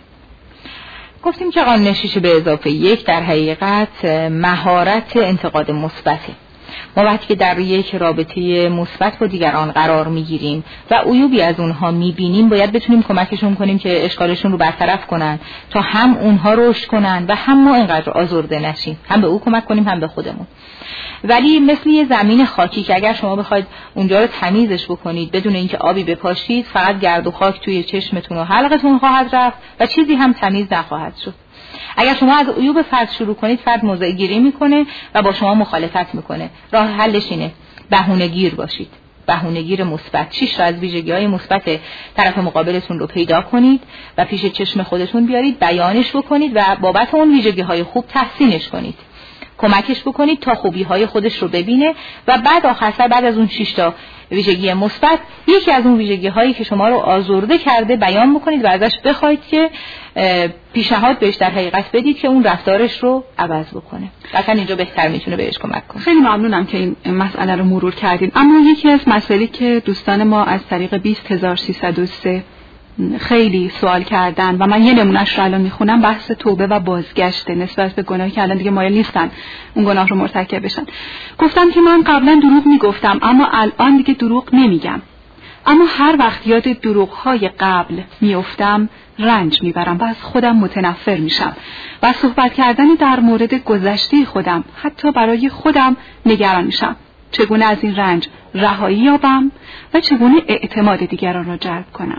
گفتیم که قانون شش به اضافه یک در حقیقت مهارت انتقاد مثبته. ما وقتی که در یک رابطه مثبت با دیگران قرار میگیریم و عیوبی از اونها میبینیم باید بتونیم کمکشون کنیم که اشکالشون رو برطرف کنن تا هم اونها رشد کنن و هم ما اینقدر آزرده نشیم، هم به او کمک کنیم هم به خودمون. ولی مثل یه زمین خاکی که اگر شما بخواید اونجا رو تمیزش بکنید بدون اینکه آبی بپاشید فقط گرد و خاک توی چشمتون و حلقتون خواهد رفت و چیزی هم تمیز نخواهد شد. اگر شما از عیوب فرد شروع کنید فرد موضع گیری میکنه و با شما مخالفت میکنه. راه حلش اینه بهونه گیر باشید، بهونه گیر مثبت. شش تا از ویژگی‌های مثبت طرف مقابلتون رو پیدا کنید و پیش چشم خودتون بیارید، بیانش بکنید و بابت اون ویژگی‌های خوب تحسینش کنید، کمکش بکنید تا خوبی‌های خودش رو ببینه و بعد آخر سر بعد از اون شش تا ویژگی مثبت یکی از اون ویژگی‌هایی که شما رو آزرده کرده بیان بکنید و ازش بخواید که پیشنهاد بهش در حقیقت بدید که اون رفتارش رو عوض بکنه. مثلا اینجا بهتر میتونه بهش کمک کنه. خیلی ممنونم که این مسئله رو مرور کردین. اما یکی از مسائلی که دوستان ما از طریق بیست هزار و سیصد و سه خیلی سوال کردن و من یه نمونهش رو الان میخونم، بحث توبه و بازگشت نسبت به گناهی که الان دیگه مایل نیستن اون گناه رو مرتکب بشن. گفتم که من قبلا دروغ میگفتم اما الان دیگه دروغ نمیگم، اما هر وقت یاد دروغ‌های قبل میافتم رنج میبرم و از خودم متنفر میشم و صحبت کردن در مورد گذشته خودم حتی برای خودم نگران میشم. چگونه از این رنج رهایی یابم و چگونه اعتماد دیگران را جلب کنم؟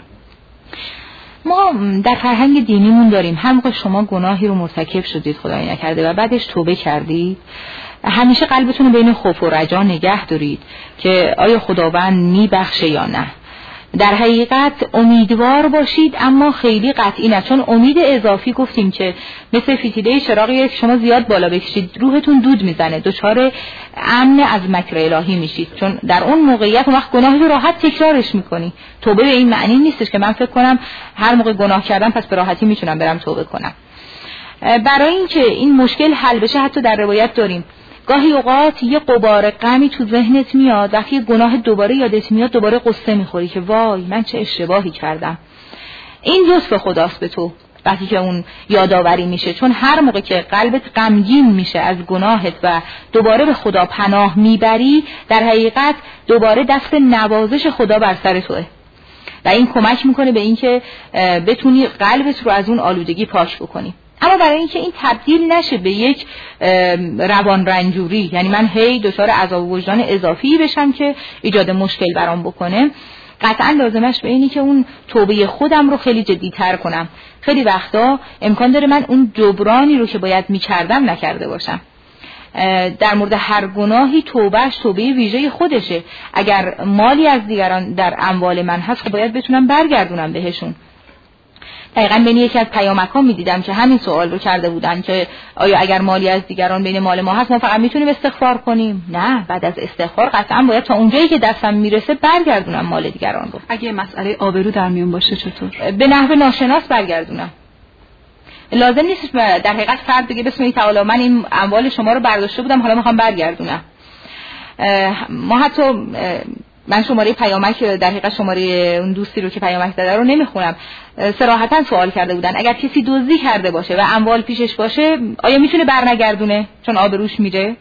ما در فرهنگ دینیمون داریم هر موقع شما گناهی رو مرتکب شدید خدای نکرده و بعدش توبه کردید همیشه قلبتون رو بین خوف و رجا نگه دارید که آیا خداوند میبخشه یا نه. در حقیقت امیدوار باشید اما خیلی قطعی نه، چون امید اضافی گفتیم که مثل فتیله چراغی که شما زیاد بالا بکشید روحتون دود میزنه، دچار امن از مکر الهی میشید، چون در اون موقعیت اون وقت گناهی رو راحت تکرارش میکنی. توبه به این معنی نیستش که من فکر کنم هر موقع گناه کردم پس به راحتی میتونم برم توبه کنم. برای اینکه این مشکل حل بشه حتی در روایت داریم گاهی اوقات یه غبار غمی تو ذهنت میاد، وقتی گناه دوباره یادت میاد دوباره قصه میخوری که وای من چه اشتباهی کردم. این لطف خداست به تو وقتی که اون یادآوری میشه، چون هر موقع که قلبت غمگین میشه از گناهت و دوباره به خدا پناه میبری در حقیقت دوباره دست نوازش خدا بر سر توه و این کمک میکنه به اینکه بتونی قلبت رو از اون آلودگی پاک بکنی. اما برای اینکه این تبدیل نشه به یک روان رنجوری، یعنی من هی دچار عذاب وجدان اضافی بشم که ایجاد مشکل برام بکنه، قطعا لازمش به اینی که اون توبه خودم رو خیلی جدی‌تر کنم. خیلی وقتا امکان داره من اون جبرانی رو که باید می‌کردم نکرده باشم. در مورد هر گناهی توبهش توبه ویژه خودشه. اگر مالی از دیگران در اموال من هست باید بتونم برگردونم بهشون. دقیقاً بین یکی از پیامک‌ها می‌دیدم که همین سوال رو کرده بودن که آیا اگر مالی از دیگران بین مال ما هست ما فقط میتونیم استغفار کنیم؟ نه، بعد از استغفار قطعاً باید تا اونجایی که دستم میرسه برگردونم مال دیگران رو. اگه مسئله آبرو در میون باشه چطور؟ به نحو ناشناس برگردونم. لازم نیست در حقیقت فرد بگه بسم الله تعالی من این اموال شما رو برداشته بودم حالا میخوام برگردونم. ما حتی من شماره پیامک در حقیقت شماره اون دوستی رو که پیامک داده رو نمیخونم، صراحتاً سوال کرده بودن اگر کسی دزدی کرده باشه و اموال پیشش باشه آیا میتونه برنگردونه چون آبروش میره؟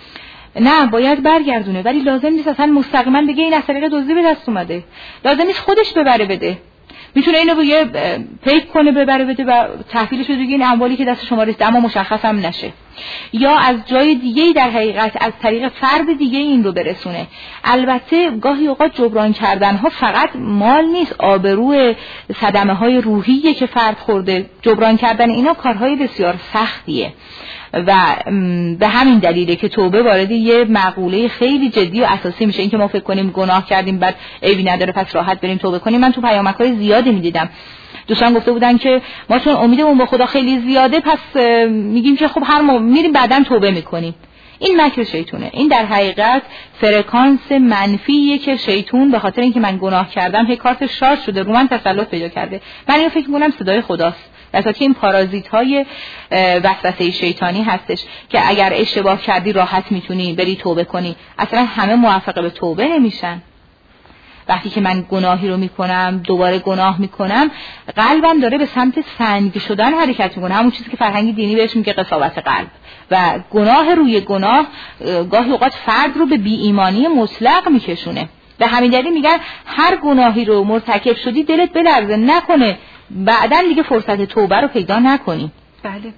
نه، باید برگردونه، ولی لازم نیست اصلا مستقیما بگه این از طریق دزدی به دست اومده. لازم نیست خودش ببره بده، میتونه اینو بگه پیک کنه ببره بده و تحویلش بده این اموالی که دست شما رسیده اما مشخص هم نشه، یا از جای دیگه‌ای در حقیقت از طریق فرد دیگه این رو برسونه. البته گاهی اوقات جبران کردن ها فقط مال نیست، آبرو، صدمه های روحیه که فرد خورده، جبران کردن اینا کارهای بسیار سختیه و به همین دلیله که توبه وارد یه مقوله خیلی جدی و اساسی میشه. اینکه ما فکر کنیم گناه کردیم بعد عیبی نداره پس راحت بریم توبه کنیم. من تو پیامک‌های زیادی میدیدم دوستان گفته بودن که ما چون امیدمون به خدا خیلی زیاده پس میگیم که خب هر ما میریم بعداً توبه میکنیم. این مکر شیطونه. این در حقیقت فرکانس منفیه که شیطون به خاطر اینکه من گناه کردم هی کارت شارژ شده رو من تسلط پیدا کرده. من اینو فکر میکنم صدای خداست، در حالی که این پارازیت های وسوسه شیطانی هستش که اگر اشتباه کردی راحت میتونی بری توبه کنی. اصلا همه موفق به توبه نمیشن. وقتی که من گناهی رو میکنم دوباره گناه میکنم قلبم داره به سمت سنگ شدن حرکت میکنه، همون چیزی که فرهنگ دینی بهش میگه قساوت قلب. و گناه روی گناه گاهی اوقات فرد رو به بی ایمانی مطلق میکشونه. به همین دلیل میگن هر گناهی رو مرتکب شدی دلت بلرزه نکنه بعدن دیگه فرصت توبه رو پیدا نکنی. بله.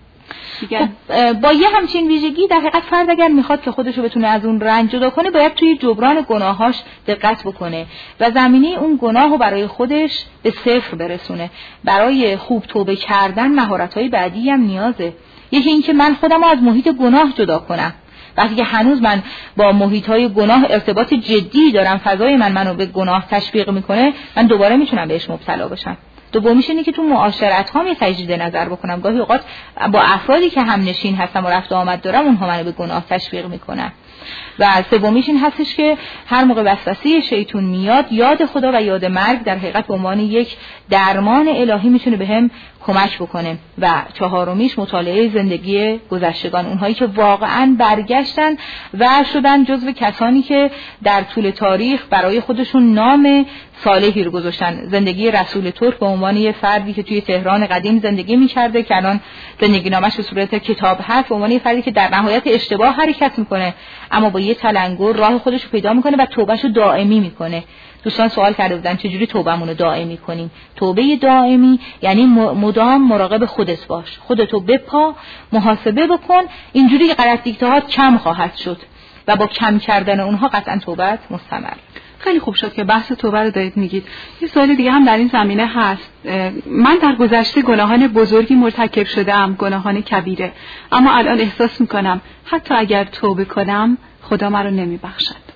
خب با یه همچین ویژگی در حقیقت فرد اگر میخواد که خودشو بتونه از اون رنج جدا کنه باید توی جبران گناهاش دقت بکنه و زمینه اون گناهو برای خودش به صفر برسونه. برای خوب توبه کردن مهارت‌های بعدی هم نیازه. یکی این که من خودم رو از محیط گناه جدا کنم. وقتی که هنوز من با محیط‌های گناه ارتباط جدی دارم، فضای من منو به گناه تشویق میکنه، من دوباره میتونم بهش مبتلا بشم. دومیش اینه که تو معاشرت ها می تجدید نظر بکنم. گاهی اوقات با افرادی که هم نشین هستم و رفت و آمد دارم اونها منو به گناه تشویق میکنن. و سومیش این هستش که هر موقع وسوسه شیطون میاد یاد خدا و یاد مرگ در حقیقت به عنوان یک درمان الهی میتونه بهم کمک بکنه. و چهارمیش مطالعه زندگی گذشتگان، اونهایی که واقعا برگشتن و شدن جزو کسانی که در طول تاریخ برای خودشون نام صالحی رو گذاشتن. زندگی رسول ترک به عنوان یه فردی که توی تهران قدیم زندگی می‌کرده که الان زندگی نامش به صورت کتاب هست، به عنوان یه فردی که در نهایت اشتباه حرکت میکنه اما با یه تلنگر راه خودش رو پیدا میکنه و توبهش رو دائمی میکنه. دوستان سوال کرده بودن چجوری توبهمون رو دائمی کنیم؟ توبه دائمی یعنی مدام مراقب خودت باش، خودتو بپا، محاسبه بکن، اینجوری که غلط دیکتهات کم خواهد شد و با کم کردن اونها قطعا توبت مستمر. خیلی خوب شد که بحث توبه رو دارید میگید. یه سوال دیگه هم در این زمینه هست. من در گذشته گناهان بزرگی مرتکب شدم، گناهان کبیره، اما الان احساس میکنم حتی اگر توبه کنم خدا من رو نمیبخشد.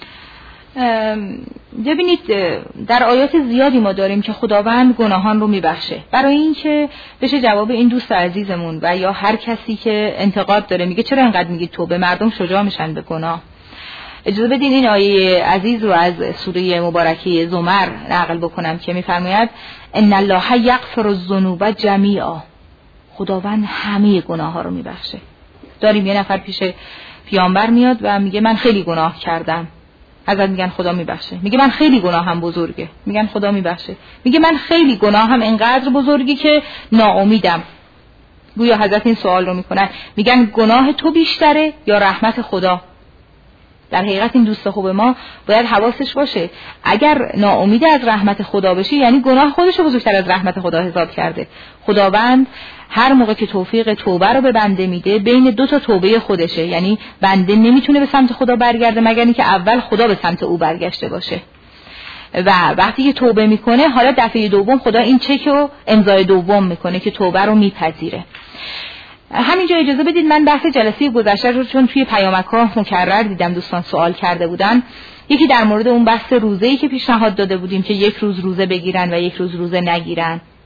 ببینید در آیات زیادی ما داریم که خداوند گناهان رو میبخشه. برای اینکه بشه جواب این دوست عزیزمون و یا هر کسی که انتقاد داره میگه چرا اینقدر میگید توبه، مردم شجاع میشن به گناه، اجازه بدین این آیه عزیز رو از سوره مبارکه زمر نقل بکنم که میفرماید ان الله یغفر الذنوب جمیعا، خداوند همه گناه ها رو میبخشه. داریم یه نفر پیش پیامبر میاد و میگه من خیلی گناه کردم، حضرت میگن خدا میبخشه. میگه من خیلی گناهم بزرگه، میگن خدا میبخشه. میگه من خیلی گناهم اینقدر بزرگی که ناامیدم. گویا حضرت این سوال رو میکنن، میگن گناه تو بیشتره یا رحمت خدا؟ در حقیقت این دوست خوب ما باید حواسش باشه اگر ناامید از رحمت خدا بشه یعنی گناه خودش رو بزرگتر از رحمت خدا حساب کرده. خداوند هر موقع که توفیق توبه رو به بنده میده بین دو تا توبه خودشه، یعنی بنده نمیتونه به سمت خدا برگرده مگر اینکه اول خدا به سمت او برگشته باشه. و وقتی که توبه میکنه حالا دفعه دوم خدا این چک رو امضای دوم میکنه که توبه رو میپذیره. همینجا اجازه بدید من بحث جلسه گذشته رو چون توی پیامک‌ها مکرر دیدم دوستان سوال کرده بودن، یکی در مورد اون بحث روزه‌ای که پیشنهاد داده بودیم که یک روز روزه بگیرن و یک روز روزه نگیرن.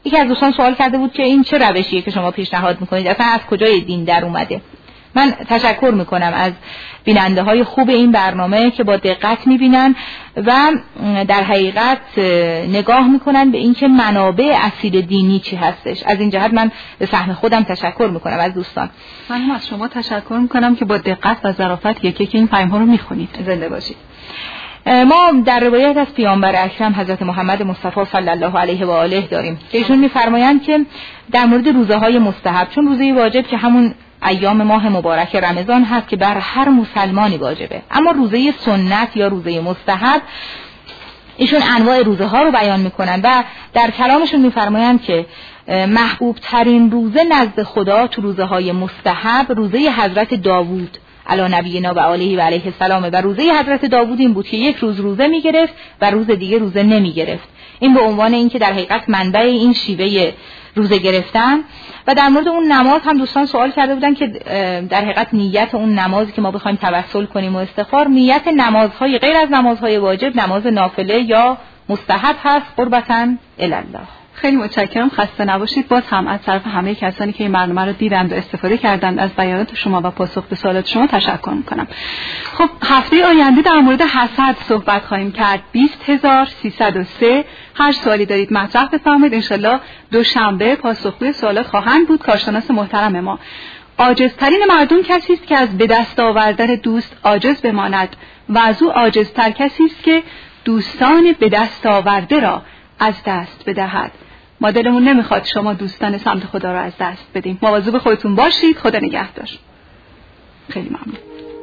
یکی از دوستان سوال کرده بود که این چه روشیه که شما پیشنهاد میکنید، اصلا از کجای دین در اومده؟ من تشکر میکنم از بیننده های خوب این برنامه که با دقت میبینن و در حقیقت نگاه میکنن به اینکه منابع اصیل دینی چی هستش. از این جهت من به سهم خودم تشکر میکنم از دوستان. من هم از شما تشکر میکنم که با دقت و ظرافت یکی که این پیام ها رو میخونید. زنده باشید. ما در روایت از پیامبر اکرم حضرت محمد مصطفی صلی الله علیه و آله داریم که ایشون میفرمایند که در مورد روزه های مستحب، چون روزه واجب که همون ایام ماه مبارک رمضان هست که بر هر مسلمانی واجبه، اما روزه سنت یا روزه مستحب ایشون انواع روزه ها رو بیان میکنن و در کلامشون میفرمایند که محبوب ترین روزه نزد خدا تو روزه های مستحب روزه حضرت داوود علی نبینا و علیه و علیه السلام و روزه حضرت داوود این بود که یک روز روزه میگرفت و روز دیگه روزه نمیگرفت. این به عنوان اینکه در حقیقت منبع این شیوه روزه گرفتن. و در مورد اون نماز هم دوستان سوال کرده بودن که در حقیقت نیت اون نمازی که ما بخوایم توسل کنیم و استغفار، نیت نمازهای غیر از نمازهای واجب نماز نافله یا مستحب هست قربتاً الی الله. خیلی متشکرم، خسته نباشید. باز هم از طرف همه کسانی که این برنامه رو دیدند و استفاده کردند از بیانات شما و پاسخ به سوالات شما تشکر میکنم. خب هفته آینده در مورد حسد صحبت خواهیم کرد. بیست هزار سیصد و سه هر سوالی دارید مطرح بفرمایید. انشالله دوشنبه پاسخگوی سوالات خواهند بود. کارشناس محترم ما: عاجزترین مردم کسی است که از به دست آوردن دوست عاجز بماند و از او عاجزتر کسی است که دوستان به دست آورده را از دست بدهد. ما دلمون نمیخواد شما دوستان سمت خدا را از دست بدیم. مواظب خودتون باشید. خدا نگهدار. خیلی ممنون.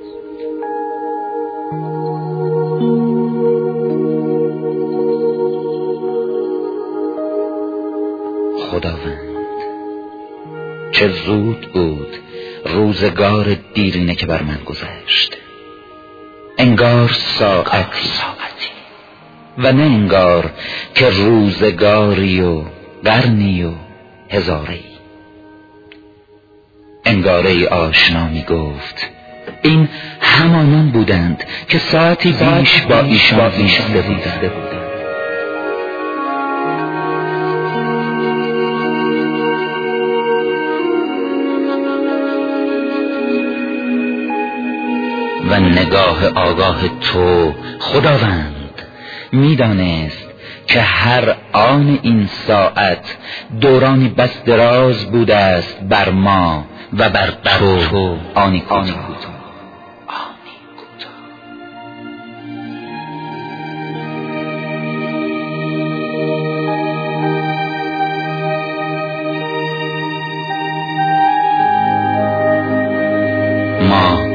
خداوند چه زود بود روزگار دیرینه که بر من گذشت، انگار ساعتی و نه انگار که روزگاری و قرنی و هزاری. انگاره آشنا می گفت این همانان بودند که ساعتی بیش با ایشان ایستاده بودند. و نگاه آگاه تو خداوند میدانست که هر آن این ساعت دورانی بس دراز بوده است بر ما و بر تو آنی کوتاه. ما